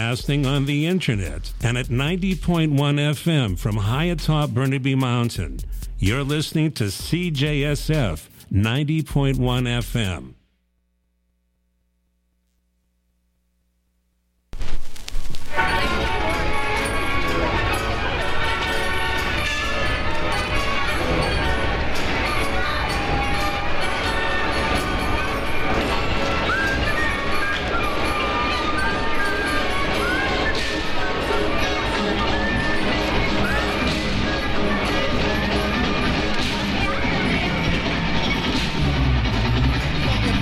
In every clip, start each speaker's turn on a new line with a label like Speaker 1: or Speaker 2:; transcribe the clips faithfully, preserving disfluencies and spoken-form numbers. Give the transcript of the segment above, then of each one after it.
Speaker 1: Broadcasting on the internet and at ninety point one F M from high atop Burnaby Mountain. You're listening to C J S F ninety point one F M.
Speaker 2: Welcome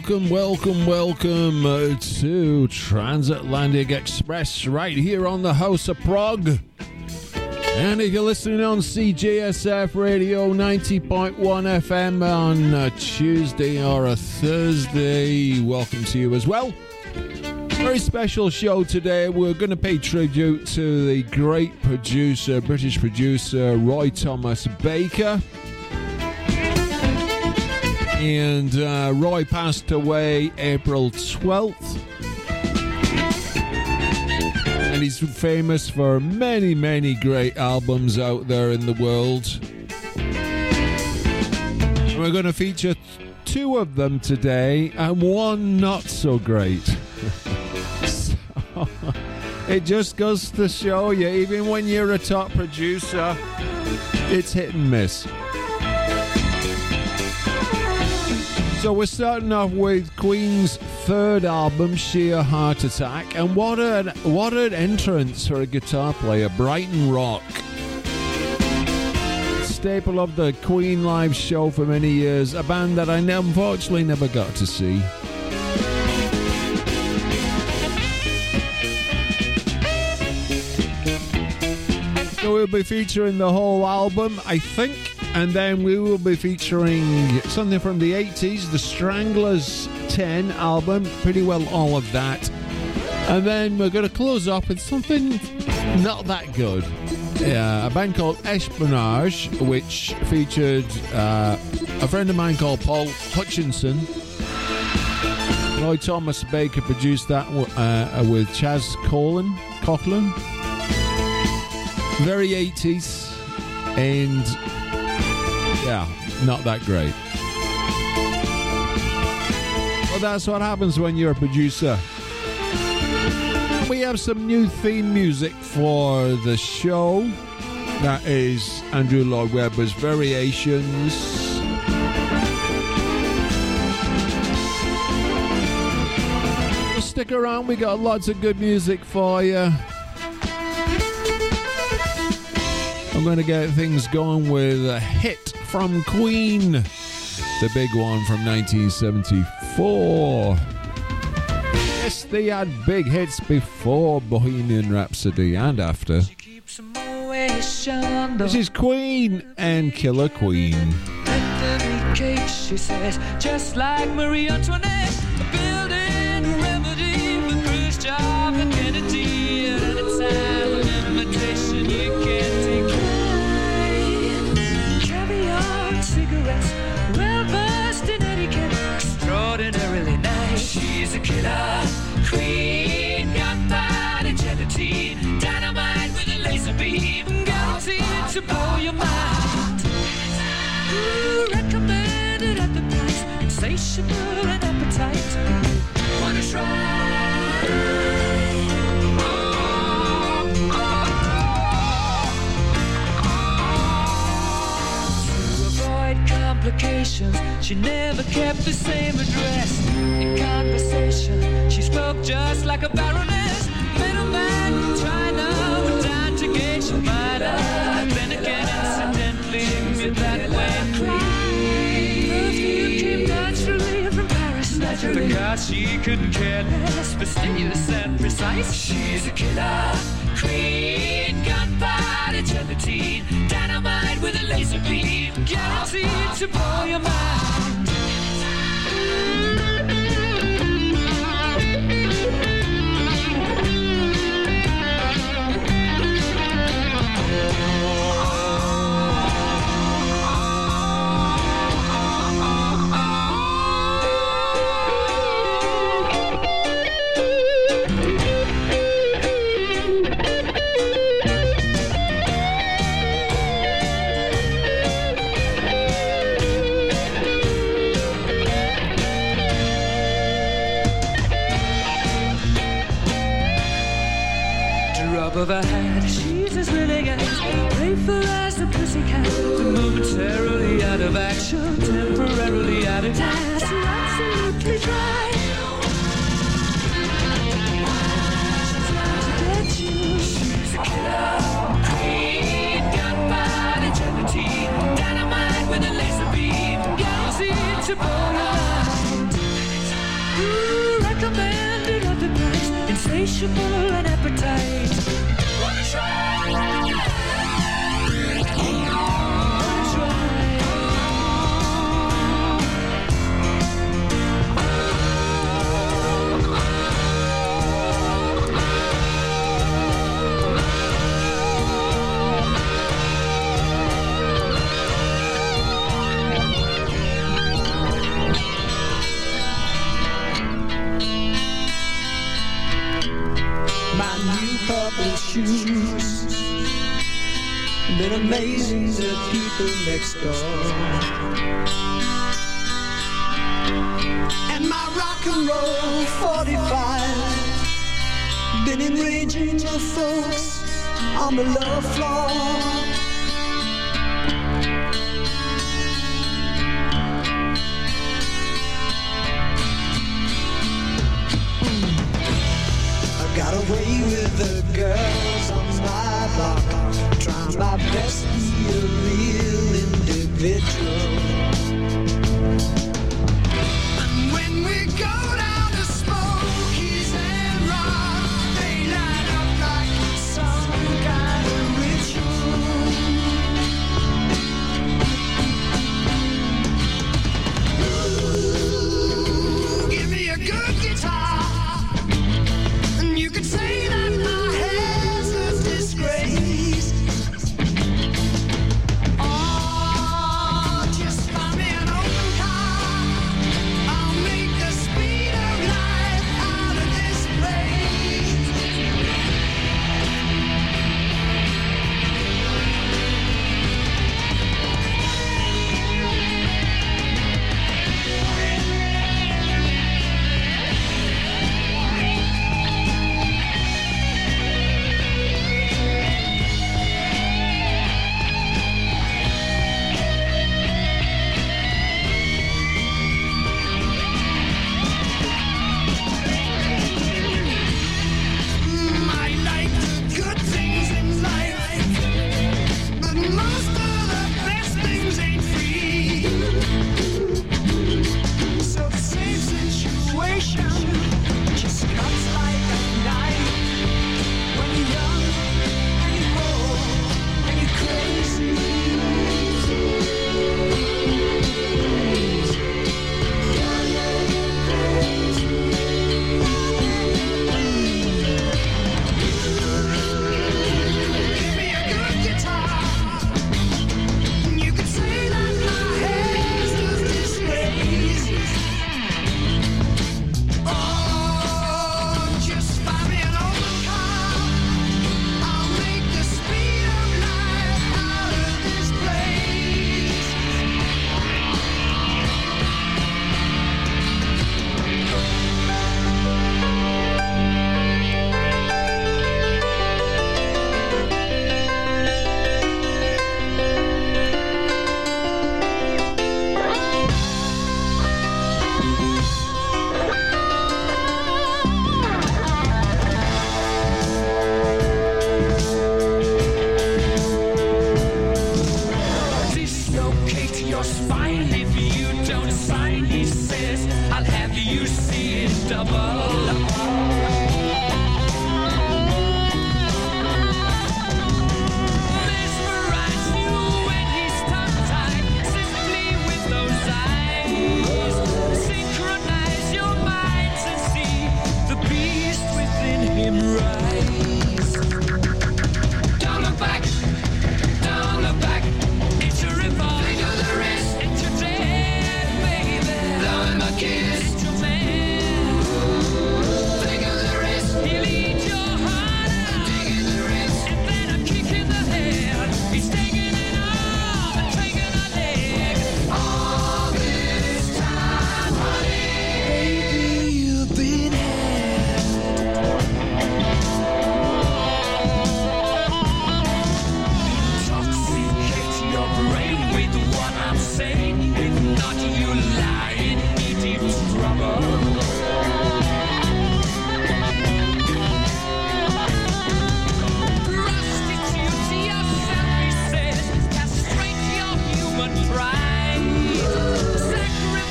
Speaker 2: welcome, welcome, welcome uh, to Transatlantic Express right here on the House of Prog. And if you're listening on C J S F Radio ninety point one F M on a Tuesday or a Thursday, welcome to you as well. Very special show today. We're going to pay tribute to the great producer, British producer, Roy Thomas Baker. And uh, Roy passed away April twelfth. And he's famous for many, many great albums out there in the world. And we're going to feature two of them today and one not so great. So, it just goes to show you, even when you're a top producer, it's hit and miss. So we're starting off with Queen's third album, Sheer Heart Attack, and what an what an entrance for a guitar player, Brighton Rock. Staple of the Queen live show for many years, a band that I unfortunately never got to see. So we'll be featuring the whole album, I think. And then we will be featuring something from the eighties, the Stranglers ten album, pretty well all of that. And then we're going to close off with something not that good. Yeah, a band called Espionage, which featured uh, a friend of mine called Paul Hutchinson. Roy Thomas Baker produced that uh, with Chaz Colin, Coughlin. Very eighties, and yeah, not that great. Well, that's what happens when you're a producer. We have some new theme music for the show. That is Andrew Lloyd Webber's Variations. Well, stick around, we got lots of good music for you. I'm going to get things going with a hit from Queen, the big one from nineteen seventy-four. Yes, they had big hits before Bohemian Rhapsody and after. This is Queen and Killer Queen.
Speaker 3: Cake, she says, just like Marie Antoinette, building a remedy for Khrushchev and Kennedy. At any time, an invitation you can't decline. Caviar, cigarettes, well versed in etiquette, extraordinarily nice. She's a killer queen, gunpowder gelatine, dynamite with a laser beam, guaranteed to blow your mind. Ooh, recommended at the price, insatiable and appetite. Wanna try? Oh, oh, oh. To avoid complications, she never kept the same address. In conversation, she spoke just like a baroness. Middleman from China went down to gauge your might have. Then again, incidentally, with that way. Perfume came naturally from Paris, naturally, because she couldn't care less, fastidious and precise. She's a killer queen, gunpowder gelatine, dynamite with a laser beam, guaranteed to blow your mind. Of her hand, she's as willing as playful as a pussycat, momentarily out of action, temporarily out of gas, absolutely dry. She's out to get you. She's a killer queen, gunpowder gelatine, dynamite with a laser beam, guaranteed to blow your mind. insatiable an appetite. Wanna try? Wanna try?
Speaker 4: Purple shoes, been amazing the people next door. And my rock and roll forty-five, been enraging the folks on the lower floor. Got away with the girls on my block, trying my best to be a real individual. And when we go down to Smokies and Rock, they light up like some kind of ritual. Ooh, give me a good guitar. You could say that my hair's a disgrace. Oh, just find me an open car. I'll make the speed of light out of this place.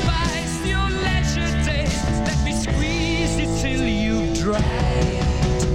Speaker 3: Right.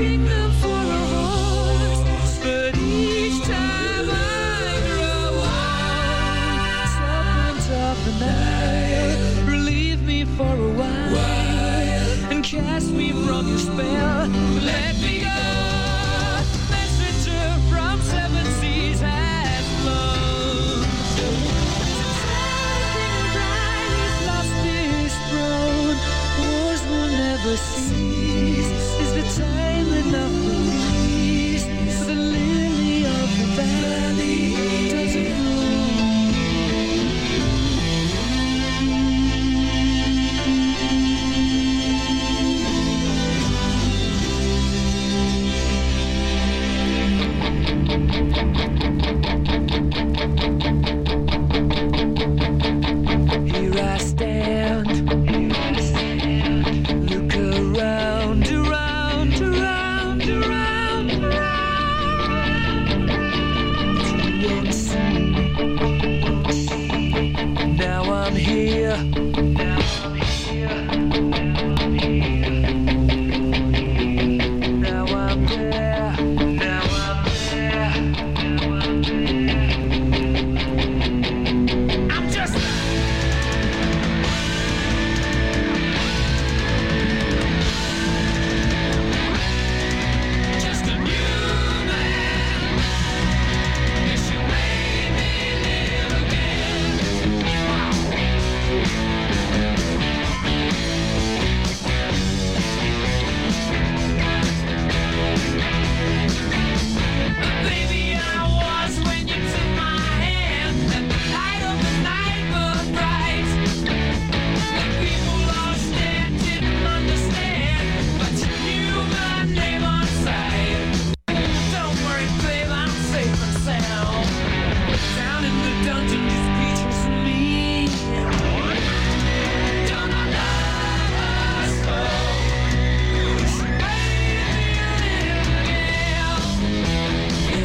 Speaker 3: kingdom for a horse, but each time I grow old, serpent of the night, relieve me for a while, and cast me from your spell. Let me go. Messenger from seven seas has flown. Wars will never cease. Is the time enough for peace? For the lily of the valley doesn't bloom. Here I stand. Look around, around, around, around, around. You won't see. Now I'm here. Now I'm here. Now I'm there. Now I'm there. I'm just. Just a new man. Yes, you made me live again. Baby, I was when you took my hand, and the light of the night was bright. The people lost and didn't understand, but you knew my name on sight. Don't worry, babe, I'm safe and sound. Down in the dungeon, just pictures of me. Don't I love us so? She made me live again.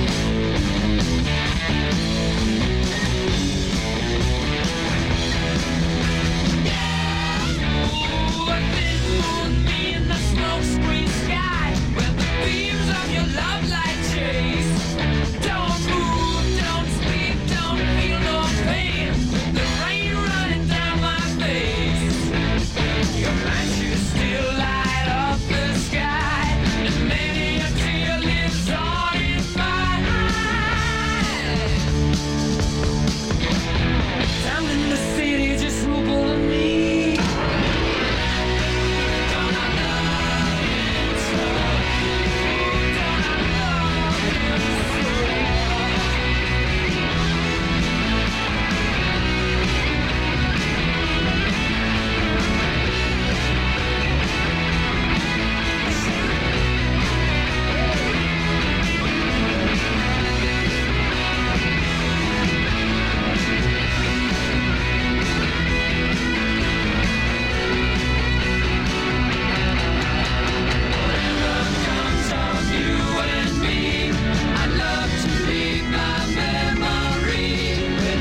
Speaker 3: Ooh, a thin moon me in the smokescreen sky, where the beams of your love light chase. Don't move, don't speak, don't feel no pain. The rain running down my face. Your mind should still light up the sky, and many a tear lives on in my eyes. Down in the city, just rule of me. Don't I love you so? Don't I love you comes of you and me. I'd love to leave my memory with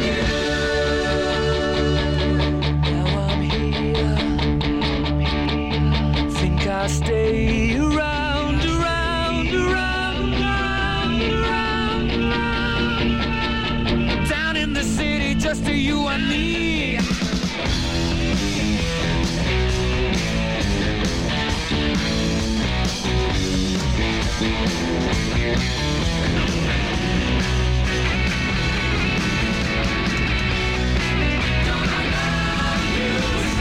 Speaker 3: you. Now I'm here. Think I'll stay around, around, around, around, around, around. Down in the city, just to you and me. Don't I love you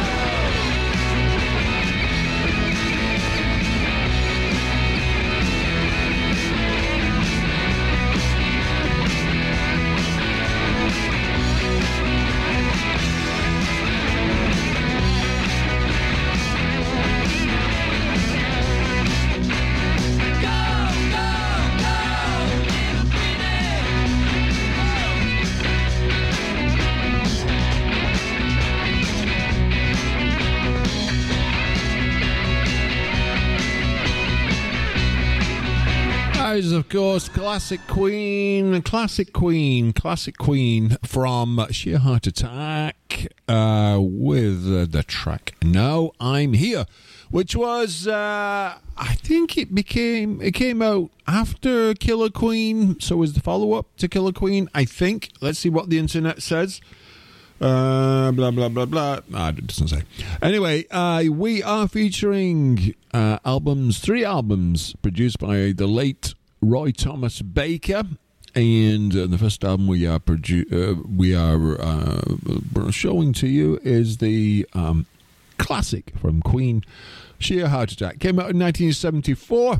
Speaker 2: is, of course, Classic Queen, Classic Queen, Classic Queen from Sheer Heart Attack uh, with uh, the track Now I'm Here. which was, uh, I think it became, it came out after Killer Queen, so it was the follow-up to Killer Queen, I think. Let's see what the internet says. Uh, blah, blah, blah, blah. Ah, it doesn't say. Anyway, uh, we are featuring uh, albums, three albums produced by the late Roy Thomas Baker. And uh, the first album we are produ- uh, we are uh, showing to you is the um, classic from Queen, Sheer Heart Attack. Came out in nineteen seventy-four,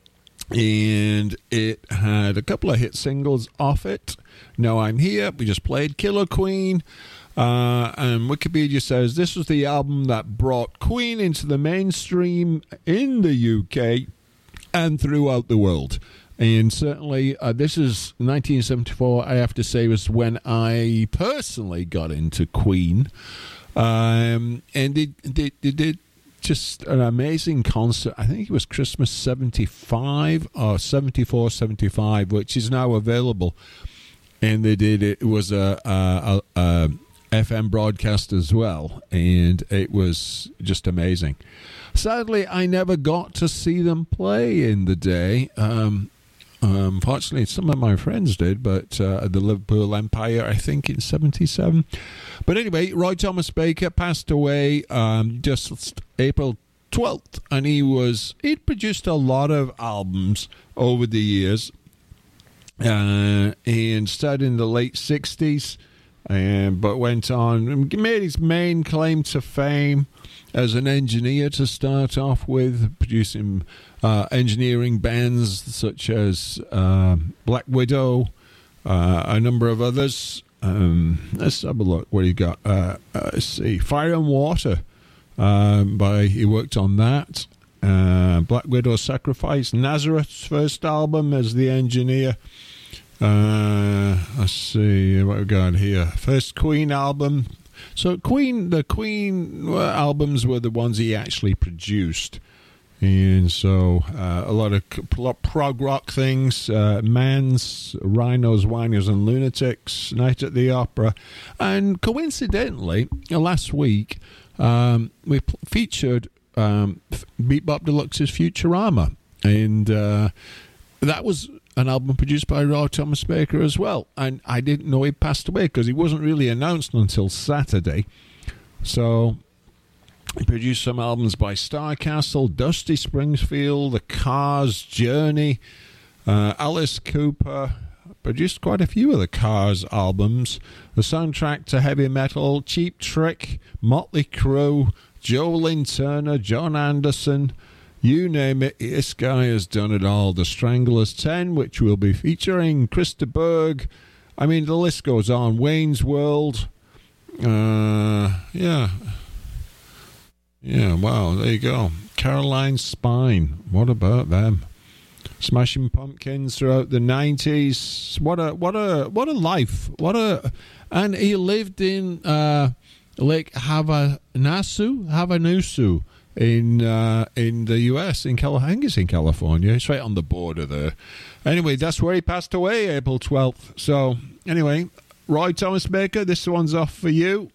Speaker 2: and it had a couple of hit singles off it. Now I'm Here, we just played Killer Queen, uh, and Wikipedia says this was the album that brought Queen into the mainstream in the U K and throughout the world. And certainly, uh, this is nineteen seventy-four, I have to say, was when I personally got into Queen. Um, and they, they, they did just an amazing concert. I think it was Christmas seventy-five or seventy-four, seventy-five, which is now available. And they did it. It was a, a, a, a F M broadcast as well. And it was just amazing. Sadly, I never got to see them play in the day. Um Unfortunately, some of my friends did, but uh, the Liverpool Empire, I think, in seventy-seven. But anyway, Roy Thomas Baker passed away um, just April twelfth, and he was he'd produced a lot of albums over the years, uh, and started in the late sixties, and but went on and made his main claim to fame as an engineer to start off with, producing uh, engineering bands such as uh, Black Widow, uh, a number of others. Um, let's have a look. What do you got? Uh, uh, let's see. Fire and Water. Um, by he worked on that. Uh, Black Widow Sacrifice. Nazareth's first album as the engineer. Uh, let's see what we got here. First Queen album. So Queen, the Queen albums were the ones he actually produced, and so uh, a lot of prog rock things, uh, Mans, Rhinos, Whiners and Lunatics, Night at the Opera, and coincidentally, last week um, we p- featured um, Beat Bop Deluxe's Futurama, and uh, that was an album produced by Roy Thomas Baker as well. And I didn't know he passed away because he wasn't really announced until Saturday. So he produced some albums by Starcastle, Dusty Springfield, The Cars, Journey, uh, Alice Cooper. Produced quite a few of the Cars albums. The soundtrack to Heavy Metal, Cheap Trick, Motley Crue, Joe Lynn Turner, John Anderson. You name it, this guy has done it all. The Stranglers ten, which will be featuring Krista Berg. I mean, the list goes on. Wayne's World. Uh, yeah. Yeah, wow, there you go. Caroline Spine. What about them? Smashing Pumpkins throughout the nineties. What a what a what a life. What a and he lived in uh, Lake Havasu, Havanusu. In uh, in the U S, in California, I think it's in California. It's right on the border there. Anyway, that's where he passed away, April twelfth. So, anyway, Roy Thomas Baker, this one's off for you.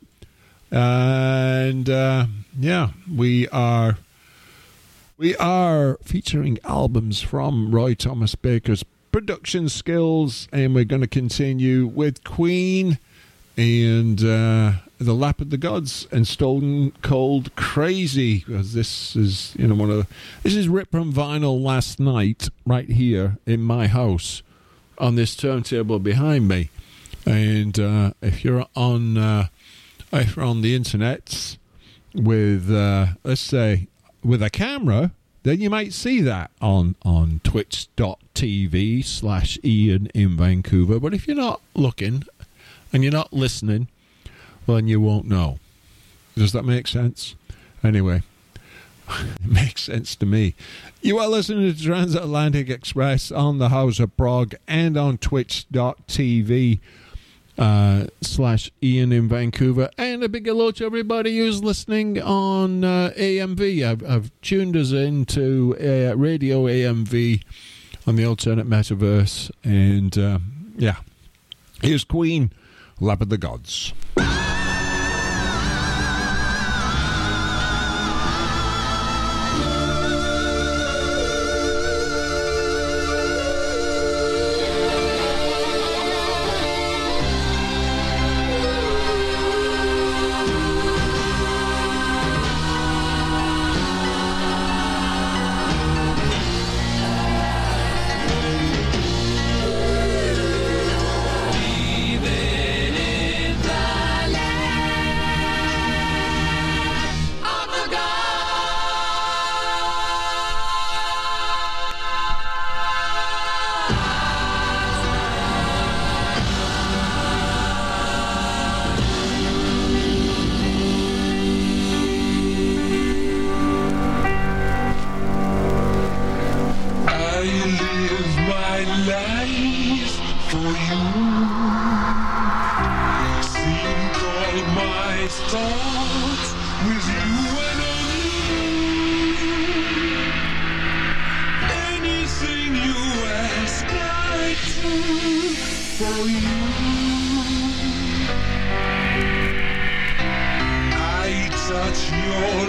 Speaker 2: And, uh, yeah, we are we are featuring albums from Roy Thomas Baker's production skills, and we're going to continue with Queen and uh, The Lap of the Gods and Stone Cold Crazy, because this is, you know, one of the, this is ripped from vinyl last night right here in my house on this turntable behind me. And uh, if you're on uh, if you're on the internet with uh, let's say with a camera, then you might see that on on twitch.tv slash Ian in Vancouver. But if you're not looking and you're not listening, well, then you won't know. Does that make sense? Anyway, it makes sense to me. You are listening to Transatlantic Express on the House of Prog and on twitch.tv uh, slash Ian in Vancouver. And a big hello to everybody who's listening on uh, A M V. I've, I've tuned us into uh, Radio A M V on the alternate metaverse. And uh, yeah, here's Queen, Lap of the Gods.
Speaker 4: for you. I touch your